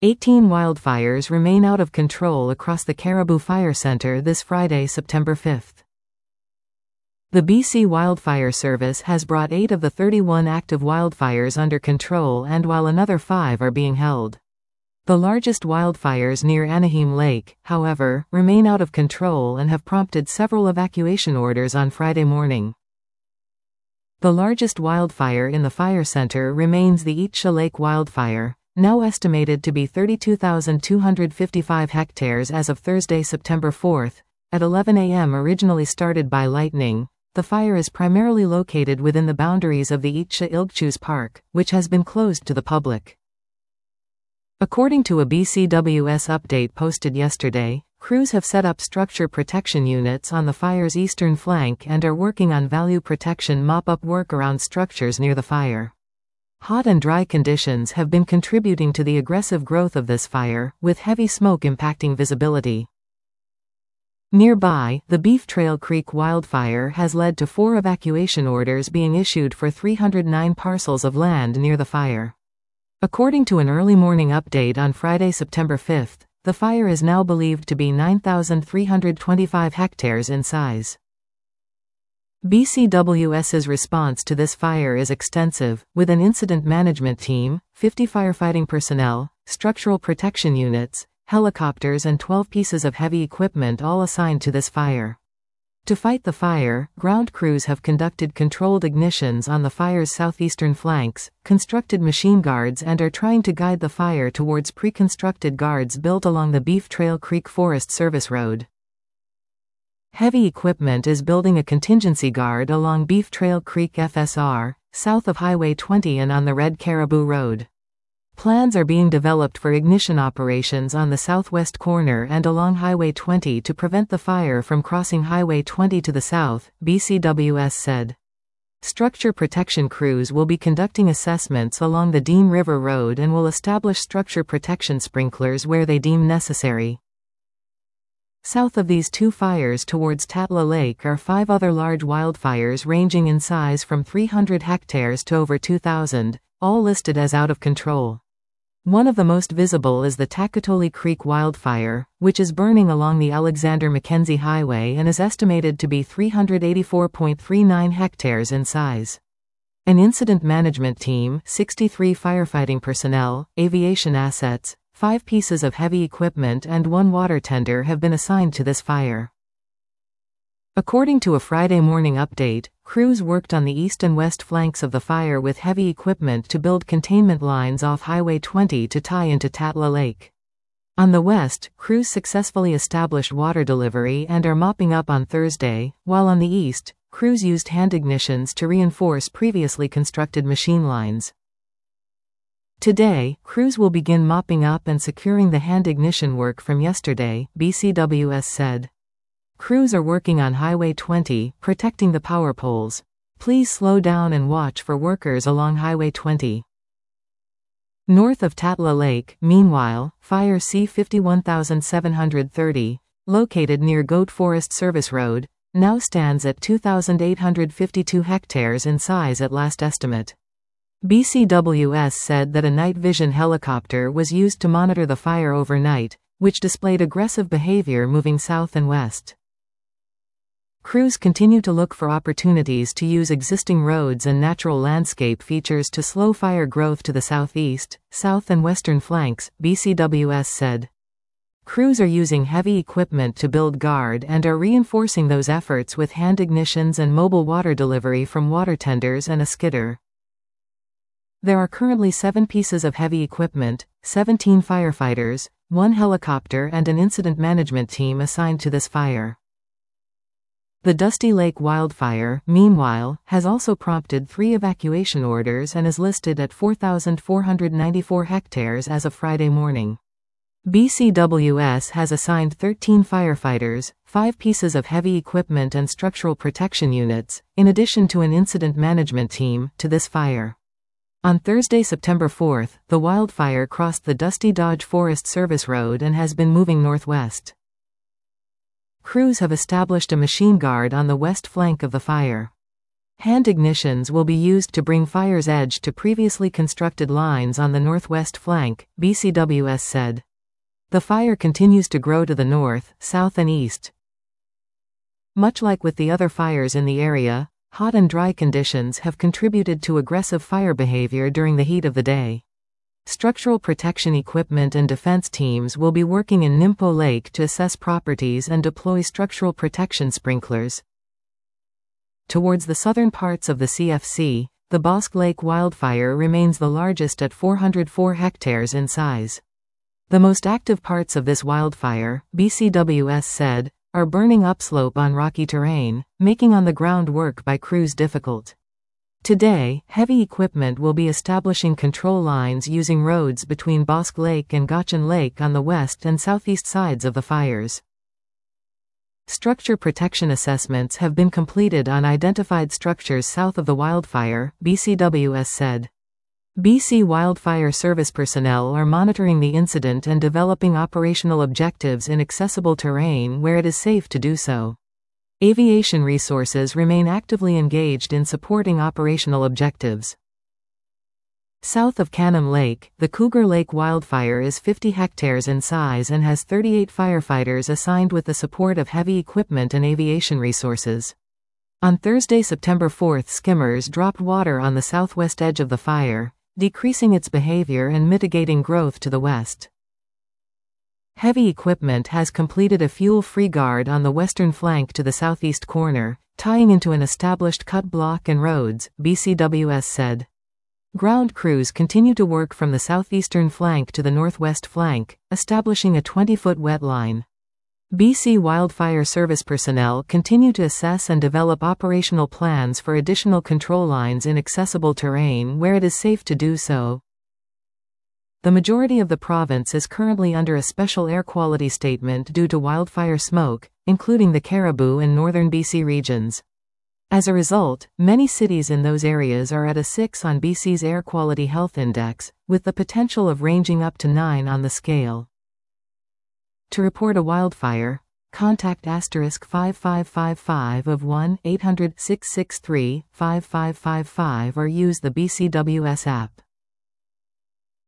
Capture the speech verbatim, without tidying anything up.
eighteen wildfires remain out of control across the Caribou Fire Centre this Friday, September fifth. The B C Wildfire Service has brought eight of the thirty-one active wildfires under control, and while another five are being held. The largest wildfires near Anaheim Lake, however, remain out of control and have prompted several evacuation orders on Friday morning. The largest wildfire in the fire center remains the Eatsha Lake wildfire, now estimated to be thirty-two thousand two hundred fifty-five hectares as of Thursday, September fourth, at eleven a m Originally started by lightning, the fire is primarily located within the boundaries of the Eatsha Ilgchoos Park, which has been closed to the public. According to a B C W S update posted yesterday, crews have set up structure protection units on the fire's eastern flank and are working on value protection mop-up work around structures near the fire. Hot and dry conditions have been contributing to the aggressive growth of this fire, with heavy smoke impacting visibility. Nearby, the Beef Trail Creek wildfire has led to four evacuation orders being issued for three hundred nine parcels of land near the fire. According to an early morning update on Friday, September fifth, the fire is now believed to be nine thousand three hundred twenty-five hectares in size. B C W S's response to this fire is extensive, with an incident management team, fifty firefighting personnel, structural protection units, helicopters and twelve pieces of heavy equipment all assigned to this fire. To fight the fire, ground crews have conducted controlled ignitions on the fire's southeastern flanks, constructed machine guards and are trying to guide the fire towards pre-constructed guards built along the Beef Trail Creek Forest Service Road. Heavy equipment is building a contingency guard along Beef Trail Creek F S R, south of Highway twenty and on the Red Caribou Road. Plans are being developed for ignition operations on the southwest corner and along Highway twenty to prevent the fire from crossing Highway twenty to the south, B C W S said. Structure protection crews will be conducting assessments along the Dean River Road and will establish structure protection sprinklers where they deem necessary. South of these two fires towards Tatla Lake are five other large wildfires ranging in size from three hundred hectares to over two thousand, all listed as out of control. One of the most visible is the Takatoli Creek wildfire, which is burning along the Alexander Mackenzie Highway and is estimated to be three hundred eighty-four point three nine hectares in size. An incident management team, sixty-three firefighting personnel, aviation assets, five pieces of heavy equipment and one water tender have been assigned to this fire. According to a Friday morning update, crews worked on the east and west flanks of the fire with heavy equipment to build containment lines off Highway twenty to tie into Tatla Lake. On the west, crews successfully established water delivery and are mopping up on Thursday, while on the east, crews used hand ignitions to reinforce previously constructed machine lines. Today, crews will begin mopping up and securing the hand ignition work from yesterday, B C W S said. Crews are working on Highway twenty, protecting the power poles. Please slow down and watch for workers along Highway twenty. North of Tatla Lake, meanwhile, fire C fifty-one thousand seven hundred thirty, located near Goat Forest Service Road, now stands at two thousand eight hundred fifty-two hectares in size at last estimate. B C W S said that a night vision helicopter was used to monitor the fire overnight, which displayed aggressive behavior moving south and west. Crews continue to look for opportunities to use existing roads and natural landscape features to slow fire growth to the southeast, south and western flanks, B C W S said. Crews are using heavy equipment to build guard and are reinforcing those efforts with hand ignitions and mobile water delivery from water tenders and a skidder. There are currently seven pieces of heavy equipment, seventeen firefighters, one helicopter and an incident management team assigned to this fire. The Dusty Lake wildfire, meanwhile, has also prompted three evacuation orders and is listed at four thousand four hundred ninety-four hectares as of Friday morning. B C W S has assigned thirteen firefighters, five pieces of heavy equipment and structural protection units, in addition to an incident management team, to this fire. On Thursday, September fourth, the wildfire crossed the Dusty Dodge Forest Service Road and has been moving northwest. Crews have established a machine guard on the west flank of the fire. Hand ignitions will be used to bring fire's edge to previously constructed lines on the northwest flank, B C W S said. The fire continues to grow to the north, south and east. Much like with the other fires in the area, hot and dry conditions have contributed to aggressive fire behavior during the heat of the day. Structural protection equipment and defense teams will be working in Nimpo Lake to assess properties and deploy structural protection sprinklers. Towards the southern parts of the C F C, the Bosque Lake wildfire remains the largest at four hundred four hectares in size. The most active parts of this wildfire, B C W S said, are burning upslope on rocky terrain, making on-the-ground work by crews difficult. Today, heavy equipment will be establishing control lines using roads between Bosque Lake and Gotchen Lake on the west and southeast sides of the fires. Structure protection assessments have been completed on identified structures south of the wildfire, B C W S said. B C Wildfire Service personnel are monitoring the incident and developing operational objectives in accessible terrain where it is safe to do so. Aviation resources remain actively engaged in supporting operational objectives. South of Canham Lake, the Cougar Lake wildfire is fifty hectares in size and has thirty-eight firefighters assigned with the support of heavy equipment and aviation resources. On Thursday, September fourth, skimmers dropped water on the southwest edge of the fire, decreasing its behavior and mitigating growth to the west. Heavy equipment has completed a fuel-free guard on the western flank to the southeast corner, tying into an established cut block and roads, B C W S said. Ground crews continue to work from the southeastern flank to the northwest flank, establishing a twenty-foot wet line. B C Wildfire Service personnel continue to assess and develop operational plans for additional control lines in accessible terrain where it is safe to do so. The majority of the province is currently under a special air quality statement due to wildfire smoke, including the Cariboo and northern B C regions. As a result, many cities in those areas are at a six on B C's Air Quality Health Index, with the potential of ranging up to nine on the scale. To report a wildfire, contact asterisk five five five five of one eight hundred, six six three, five five five five or use the B C W S app.